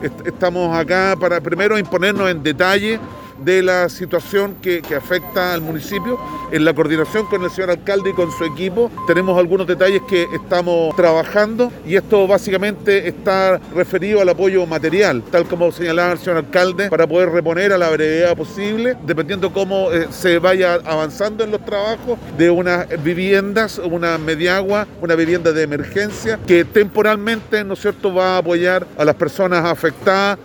Estamos acá para primero imponernos en detalle de la situación que afecta al municipio. En la coordinación con el señor alcalde y con su equipo tenemos algunos detalles que estamos trabajando y esto básicamente está referido al apoyo material, tal como señalaba el señor alcalde, para poder reponer a la brevedad posible, dependiendo cómo se vaya avanzando en los trabajos de unas viviendas, una mediagua, una vivienda de emergencia que temporalmente, ¿no es cierto?, va a apoyar a las personas afectadas